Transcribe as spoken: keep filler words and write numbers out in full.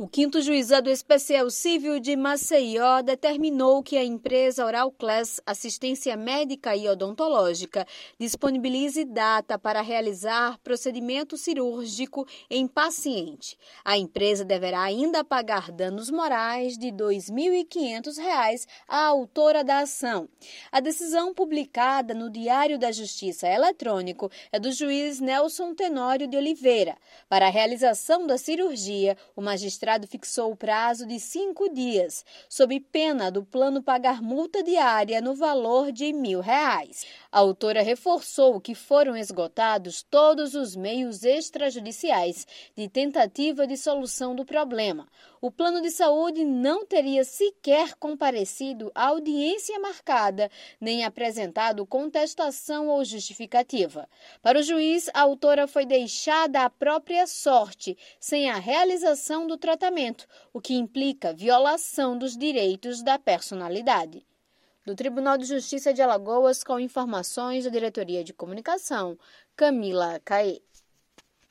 O quinto Juizado Especial Civil de Maceió determinou que a empresa Oralclass Assistência Médica e Odontológica disponibilize data para realizar procedimento cirúrgico em paciente. A empresa deverá ainda pagar danos morais de dois mil e quinhentos reais à autora da ação. A decisão publicada no Diário da Justiça Eletrônico é do juiz Nelson Tenório de Oliveira. Para a realização da cirurgia, o magistrado O magistrado fixou o prazo de cinco dias, sob pena do plano pagar multa diária no valor de mil reais. A autora reforçou que foram esgotados todos os meios extrajudiciais de tentativa de solução do problema. O plano de saúde não teria sequer comparecido à audiência marcada, nem apresentado contestação ou justificativa. Para o juiz, a autora foi deixada à própria sorte, sem a realização do tratamento, o que implica violação dos direitos da personalidade. Do Tribunal de Justiça de Alagoas, com informações da Diretoria de Comunicação, Camila Caê.